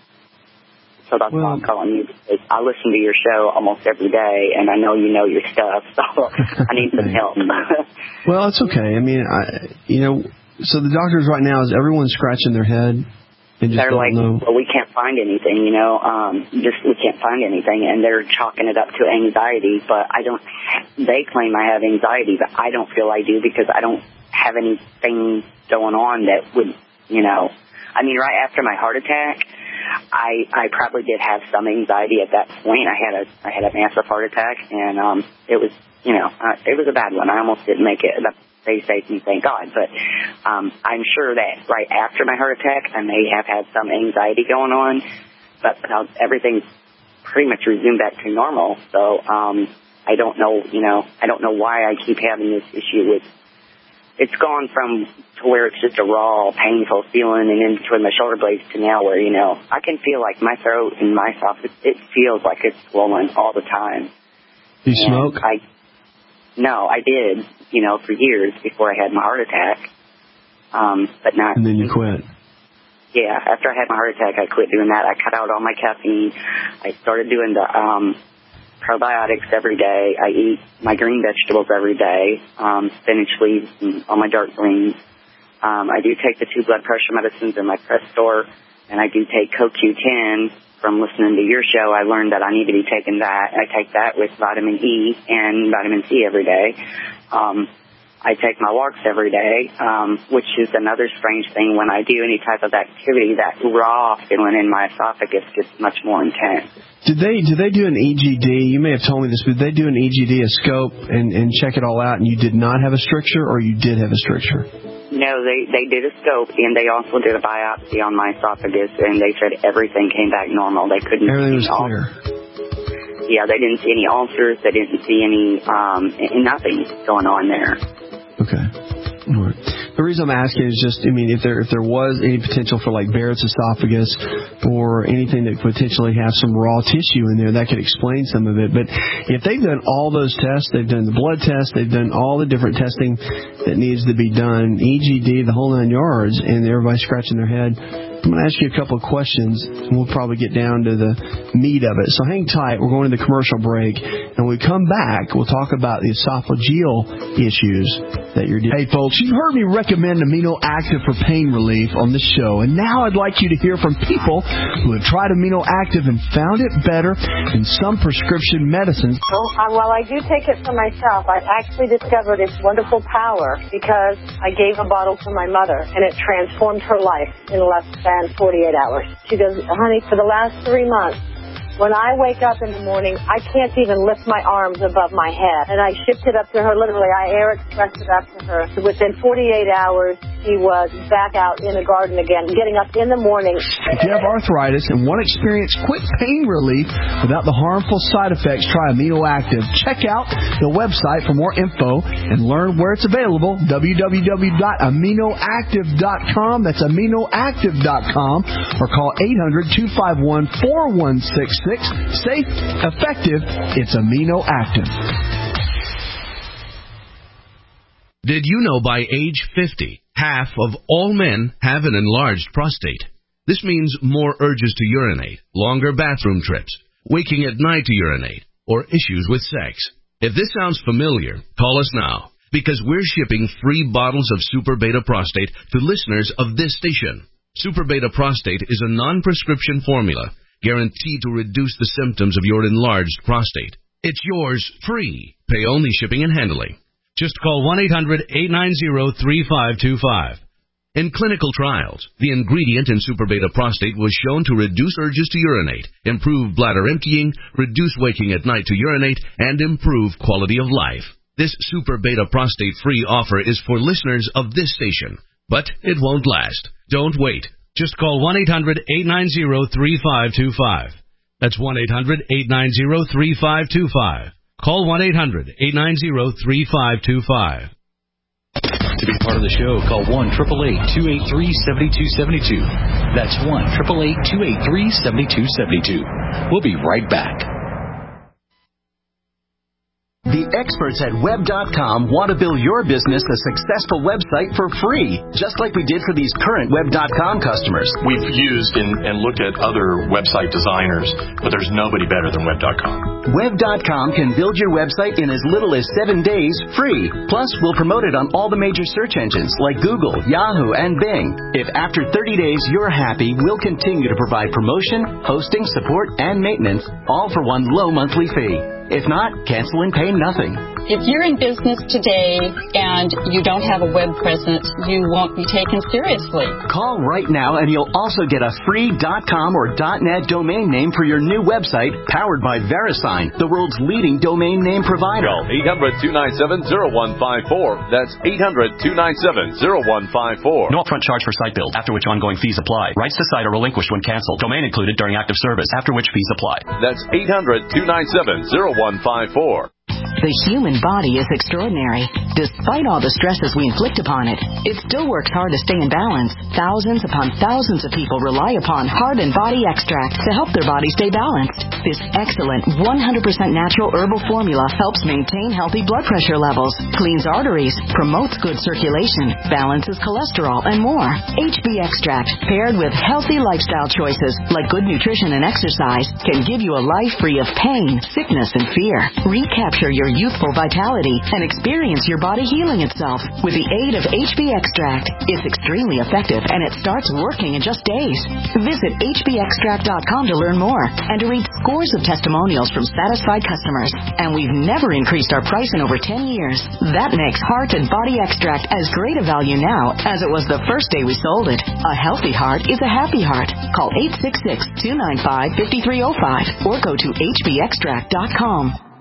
so that's well, why I'm calling you. Because I listen to your show almost every day, and I know you know your stuff, so I need some help. Well, it's okay. I mean, I, you know, so the doctors right now, is everyone scratching their head? And just they're like, know? well, we can't find anything, you know, um, just we can't find anything, and they're chalking it up to anxiety, but I don't, they claim I have anxiety, but I don't feel I do because I don't have anything going on that would, you know, I mean, right after my heart attack, I I probably did have some anxiety at that point. I had a I had a massive heart attack, and um, it was you know uh, it was a bad one. I almost didn't make it. They saved me, thank God. But um, I'm sure that right after my heart attack, I may have had some anxiety going on. But now everything's pretty much resumed back to normal. So um, I don't know, you know, I don't know why I keep having this issue with. It's gone from to where it's just a raw, painful feeling and in between my shoulder blades to now where, you know, I can feel like my throat and my esophagus, it feels like it's swollen all the time. Do you and smoke? I, no, I did, you know, for years before I had my heart attack. Um, but not. And then you quit. Yeah, after I had my heart attack, I quit doing that. I cut out all my caffeine. I started doing the um, probiotics every day. I eat my green vegetables every day, um, spinach leaves and all my dark greens. Um, I do take the two blood pressure medicines and my Crestor, and I do take Co Q ten. From listening to your show, I learned that I need to be taking that. I take that with vitamin E and vitamin C every day. Um, I take my walks every day, um, which is another strange thing. When I do any type of activity, that raw feeling in my esophagus gets much more intense. Did they did they do an E G D? You may have told me this, but did they do an E G D, a scope, and, and check it all out, and you did not have a stricture, or you did have a stricture? No, they, they did a scope, and they also did a biopsy on my esophagus, and they said everything came back normal. They couldn't. Everything was clear. yeah, they didn't see any ulcers. They didn't see any, um, nothing going on there. Okay. All right. The reason I'm asking is just, I mean, if there if there was any potential for like Barrett's esophagus or anything that could potentially have some raw tissue in there, that could explain some of it. But if they've done all those tests, they've done the blood test, they've done all the different testing that needs to be done, E G D, the whole nine yards, and everybody's scratching their head, I'm going to ask you a couple of questions, and we'll probably get down to the meat of it. So hang tight. We're going to the commercial break, and when we come back, we'll talk about the esophageal issues that you're dealing with. Hey, folks, you've heard me recommend Amino Active for pain relief on this show, and now I'd like you to hear from people who have tried Amino Active and found it better than some prescription medicines. Well, uh, while I do take it for myself, I actually discovered its wonderful power because I gave a bottle to my mother, and it transformed her life in less than forty-eight hours. She goes, honey, for the last three months, when I wake up in the morning, I can't even lift my arms above my head. And I shipped it up to her, literally, I air expressed it up to her. Within forty-eight hours, she was back out in the garden again, getting up in the morning. If you have arthritis and want to experience quick pain relief without the harmful side effects, try Amino Active. Check out the website for more info and learn where it's available, w w w dot amino active dot com. That's amino active dot com, or call eight hundred, two five one, four one six six. Safe, effective, it's Amino Active. Did you know by age fifty, half of all men have an enlarged prostate? This means more urges to urinate, longer bathroom trips, waking at night to urinate, or issues with sex. If this sounds familiar, call us now, because we're shipping free bottles of Super Beta Prostate to listeners of this station. Super Beta Prostate is a non-prescription formula guaranteed to reduce the symptoms of your enlarged prostate. It's yours free. Pay only shipping and handling. Just call one eight hundred, eight nine zero, three five two five. In clinical trials, the ingredient in Super Beta Prostate was shown to reduce urges to urinate, improve bladder emptying, reduce waking at night to urinate, and improve quality of life. This Super Beta Prostate free offer is for listeners of this station, but it won't last. Don't wait. Just call one eight hundred, eight nine zero, three five two five. That's one eight hundred, eight nine zero, three five two five. Call one eight hundred, eight nine zero, three five two five. To be part of the show, call one eight eight eight, two eight three, seven two seven two. That's one eight eight eight, two eight three, seven two seven two. We'll be right back. The experts at web dot com want to build your business a successful website for free, just like we did for these current web dot com customers. We've used and, and looked at other website designers, but there's nobody better than web dot com. web dot com can build your website in as little as seven days free. Plus, we'll promote it on all the major search engines like Google, Yahoo, and Bing. If after thirty days you're happy, we'll continue to provide promotion, hosting, support, and maintenance, all for one low monthly fee. If not, cancel and pay nothing. If you're in business today and you don't have a web presence, you won't be taken seriously. Call right now and you'll also get a free .com or .net domain name for your new website, powered by VeriSign, the world's leading domain name provider. Call eight hundred, two nine seven, zero one five four. That's eight hundred, two nine seven, zero one five four. No upfront charge for site build, after which ongoing fees apply. Rights to site are relinquished when canceled. Domain included during active service, after which fees apply. That's eight hundred, two nine seven, zero one five four. The human body is extraordinary. Despite all the stresses we inflict upon it, it still works hard to stay in balance. Thousands upon thousands of people rely upon Heart and Body Extract to help their body stay balanced. This excellent one hundred percent natural herbal formula helps maintain healthy blood pressure levels, cleans arteries, promotes good circulation, balances cholesterol, and more. H B Extract, paired with healthy lifestyle choices like good nutrition and exercise, can give you a life free of pain, sickness, and fear. Recapture your youthful vitality and experience your body healing itself with the aid of H B Extract. It's extremely effective and it starts working in just days. Visit H B extract dot com to learn more and to read scores of testimonials from satisfied customers. And we've never increased our price in over ten years. That makes Heart and Body Extract as great a value now as it was the first day we sold it. A healthy heart is a happy heart. Call eight six six, two nine five, five three zero five or go to H B extract dot com.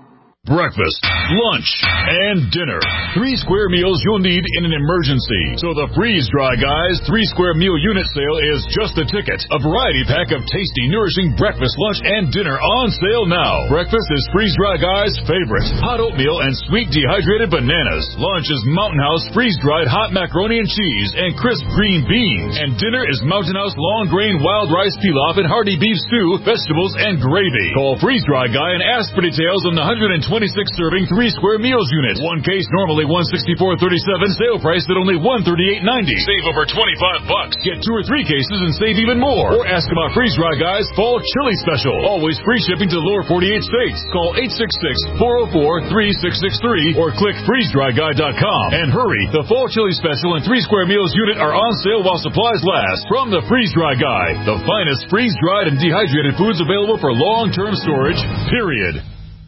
breakfast, lunch, and dinner. Three square meals you'll need in an emergency. So the Freeze Dry Guys three square meal unit sale is just the ticket. A variety pack of tasty, nourishing breakfast, lunch, and dinner on sale now. Breakfast is Freeze Dry Guys' favorite. Hot oatmeal and sweet dehydrated bananas. Lunch is Mountain House freeze-dried hot macaroni and cheese and crisp green beans. And dinner is Mountain House long grain wild rice pilaf and hearty beef stew, vegetables, and gravy. Call Freeze Dry Guy and ask for details on the one hundred twenty-six serving three square meals unit. One case normally one hundred sixty-four dollars and thirty-seven cents. Sale price at only one hundred thirty-eight dollars and ninety cents. Save over twenty-five bucks. Get two or three cases and save even more. Or ask about Freeze Dry Guys Fall Chili Special. Always free shipping to the lower forty-eight states. Call eight six six, four oh four, three six six three or click freeze dry guy dot com. And hurry, the Fall Chili Special and three square meals unit are on sale while supplies last. From the Freeze Dry Guy, the finest freeze-dried and dehydrated foods available for long-term storage, period.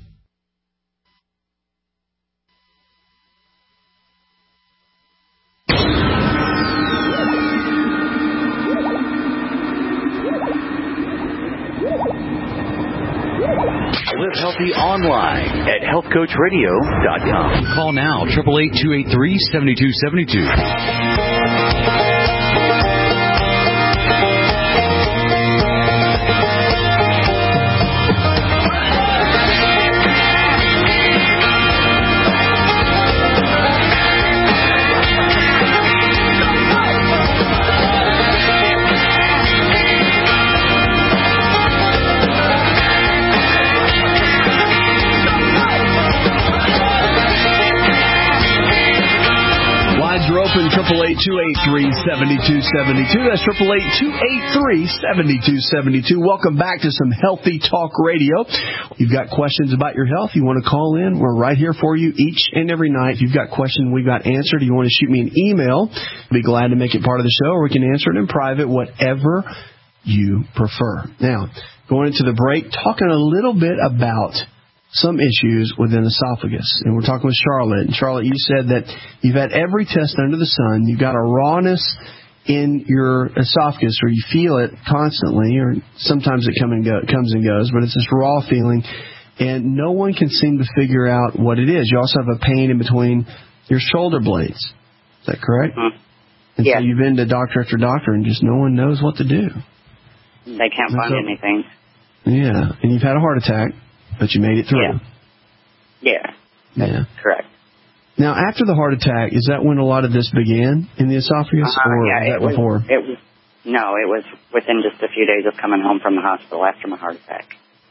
Live healthy online at health coach radio dot com. Call now, eight eight eight, two eight three, seven two seven two. Open triple eight two eight three seven two seven two. That's triple eight two eight three seven two seven two. Welcome back to some Healthy Talk Radio. You've got questions about your health, you want to call in, we're right here for you each and every night. If you've got questions we've got answered, you want to shoot me an email, I'll be glad to make it part of the show, or we can answer it in private, whatever you prefer. Now, going into the break, talking a little bit about some issues within esophagus. And we're talking with Charlotte. And Charlotte, you said that you've had every test under the sun. You've got a rawness in your esophagus, or you feel it constantly, or sometimes it come and go, comes and goes, but it's this raw feeling, and no one can seem to figure out what it is. You also have a pain in between your shoulder blades. Is that correct? Mm-hmm. And yeah. so you've been to doctor after doctor, and just no one knows what to do. They can't find so, anything. Yeah, and you've had a heart attack, but you made it through. Yeah. Yeah. Yeah. Correct. Now, after the heart attack, is that when a lot of this began in the esophagus, uh, or yeah, was that it was, before? It was, no, it was within just a few days of coming home from the hospital after my heart attack.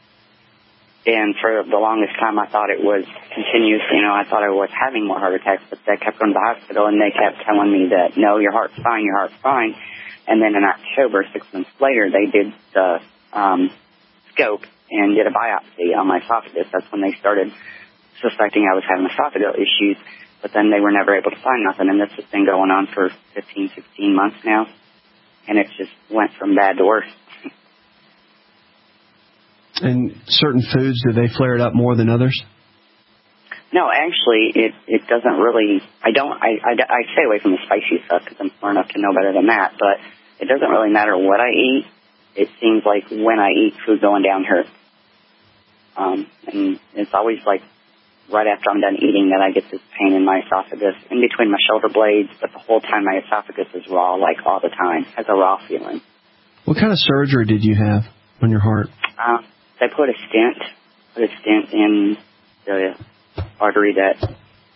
And for the longest time, I thought it was continuous. You know, I thought I was having more heart attacks, but I kept going to the hospital, and they kept telling me that, no, your heart's fine, your heart's fine. And then in October, six months later, they did the um, scope and did a biopsy on my esophagus. That's when they started suspecting I was having esophageal issues, but then they were never able to find nothing. And this has been going on for fifteen, sixteen months now, and it just went from bad to worse. And certain foods, do they flare it up more than others? No, actually, it it doesn't really. I don't. I, I, I stay away from the spicy stuff because I'm smart enough to know better than that. But it doesn't really matter what I eat. It seems like when I eat, food going down hurts. Um, and it's always like right after I'm done eating that I get this pain in my esophagus, in between my shoulder blades. But the whole time my esophagus is raw, like all the time, has a raw feeling. What kind of surgery did you have on your heart? Uh, they put a stent, put a stent in the artery that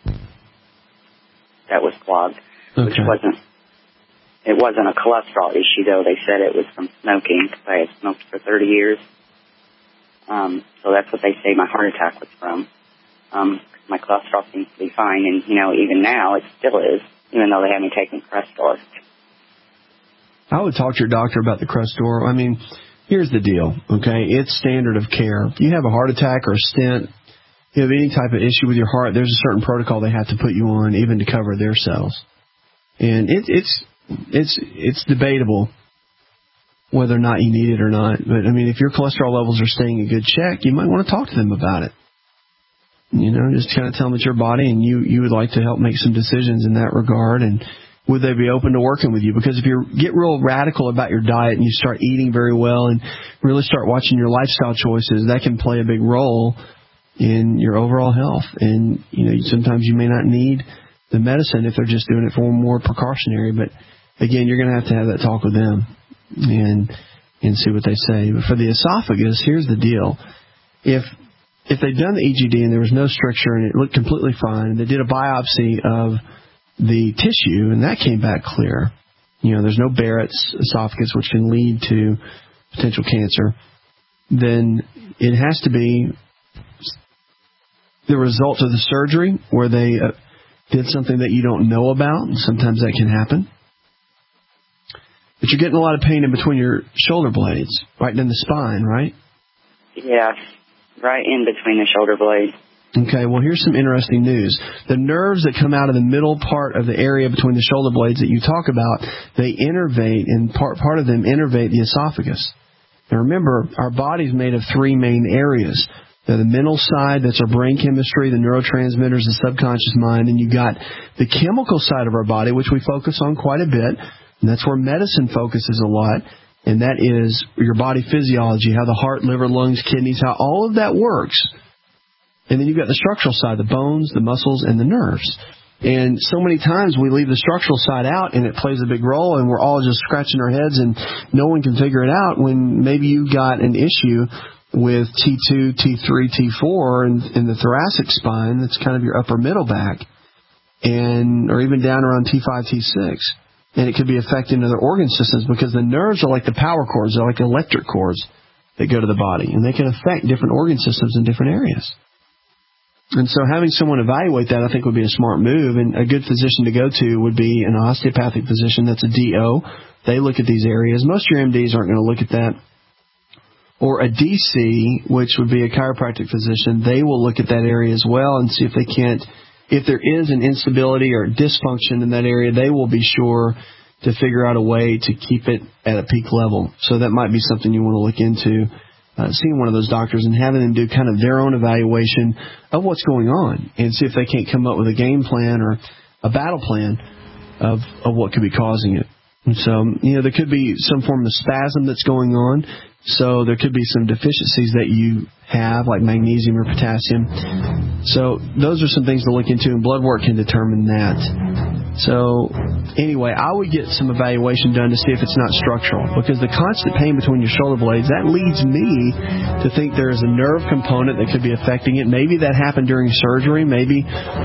that was clogged, okay. which wasn't. It wasn't a cholesterol issue, though. They said it was from smoking, because I had smoked for thirty years. Um, so that's what they say my heart attack was from. Um, my cholesterol seems to be fine, and, you know, even now it still is, even though they have me taking Crestor. I would talk to your doctor about the Crestor. I mean, here's the deal, okay? It's standard of care. If you have a heart attack or a stent, you have any type of issue with your heart, there's a certain protocol they have to put you on, even to cover their cells. And it, it's it's it's debatable whether or not you need it or not. But, I mean, if your cholesterol levels are staying in good check, you might want to talk to them about it. You know, just kind of tell them it's your body, and you, you would like to help make some decisions in that regard. And would they be open to working with you? Because if you get real radical about your diet and you start eating very well and really start watching your lifestyle choices, that can play a big role in your overall health. And, you know, sometimes you may not need the medicine if they're just doing it for more precautionary. But, again, you're going to have to have that talk with them and and see what they say. But for the esophagus, here's the deal. If if they'd done the E G D and there was no stricture and it looked completely fine, and they did a biopsy of the tissue and that came back clear, you know, there's no Barrett's esophagus, which can lead to potential cancer, then it has to be the result of the surgery where they uh, did something that you don't know about, and sometimes that can happen. But you're getting a lot of pain in between your shoulder blades, right in the spine, right? Yes, right in between the shoulder blades. Okay, well, here's some interesting news. The nerves that come out of the middle part of the area between the shoulder blades that you talk about, they innervate, and part, part of them innervate the esophagus. Now, remember, our body's made of three main areas. Now, the mental side, that's our brain chemistry, the neurotransmitters, the subconscious mind, and you got the chemical side of our body, which we focus on quite a bit, and that's where medicine focuses a lot, and that is your body physiology, how the heart, liver, lungs, kidneys, how all of that works. And then you've got the structural side, the bones, the muscles, and the nerves. And so many times we leave the structural side out and it plays a big role and we're all just scratching our heads and no one can figure it out when maybe you've got an issue with T two, T three, T four in, in the thoracic spine. That's kind of your upper middle back, and or even down around T five, T six. And it could be affecting other organ systems because the nerves are like the power cords. They're like electric cords that go to the body, and they can affect different organ systems in different areas. And so having someone evaluate that, I think, would be a smart move. And a good physician to go to would be an osteopathic physician. That's a D O. They look at these areas. Most of your M Ds aren't going to look at that. Or a D C, which would be a chiropractic physician. They will look at that area as well and see if they can't, if there is an instability or dysfunction in that area, they will be sure to figure out a way to keep it at a peak level. So that might be something you want to look into. Uh, seeing one of those doctors and having them do kind of their own evaluation of what's going on and see if they can't come up with a game plan or a battle plan of, of what could be causing it. And so, you know, there could be some form of spasm that's going on. So there could be some deficiencies that you have, like magnesium or potassium. So those are some things to look into, and blood work can determine that. So anyway, I would get some evaluation done to see if it's not structural, because the constant pain between your shoulder blades, that leads me to think there is a nerve component that could be affecting it. Maybe that happened during surgery, maybe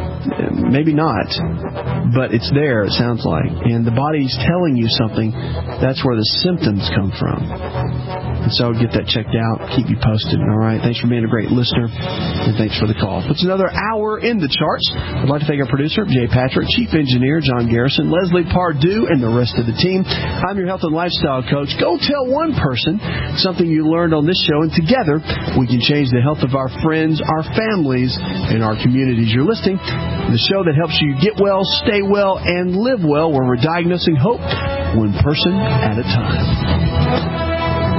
maybe not, but it's there, it sounds like. And the body's telling you something. That's where the symptoms come from. And so get that checked out. Keep you posted. All right. Thanks for being a great listener, and thanks for the call. It's another hour in the charts. I'd like to thank our producer, Jay Patrick, Chief Engineer, John Garrison, Leslie Pardue, and the rest of the team. I'm your health and lifestyle coach. Go tell one person something you learned on this show, and together we can change the health of our friends, our families, and our communities. You're listening to the show that helps you get well, stay well, and live well, where we're diagnosing hope one person at a time.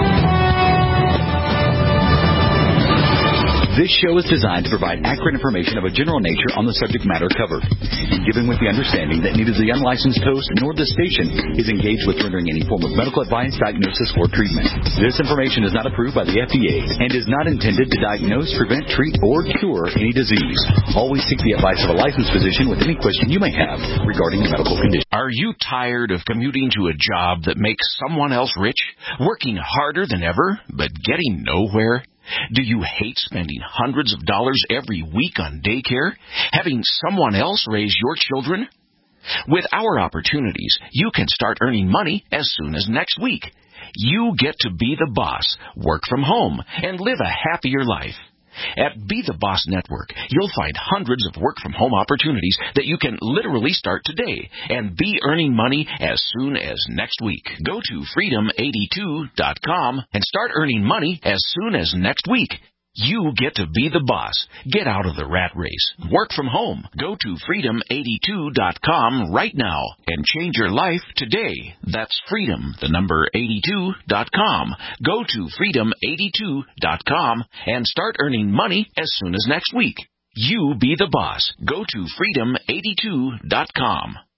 This show is designed to provide accurate information of a general nature on the subject matter covered, given with the understanding that neither the unlicensed host nor the station is engaged with rendering any form of medical advice, diagnosis, or treatment. This information is not approved by the F D A and is not intended to diagnose, prevent, treat, or cure any disease. Always seek the advice of a licensed physician with any question you may have regarding a medical condition. Are you tired of commuting to a job that makes someone else rich, working harder than ever, but getting nowhere? Do you hate spending hundreds of dollars every week on daycare, having someone else raise your children? With our opportunities, you can start earning money as soon as next week. You get to be the boss, work from home, and live a happier life. At Be the Boss Network, you'll find hundreds of work-from-home opportunities that you can literally start today and be earning money as soon as next week. Go to freedom eighty-two dot com and start earning money as soon as next week. You get to be the boss. Get out of the rat race. Work from home. Go to freedom eighty-two dot com right now and change your life today. That's freedom, the number eighty-two dot com. Go to freedom eighty-two dot com and start earning money as soon as next week. You be the boss. Go to freedom eighty-two dot com.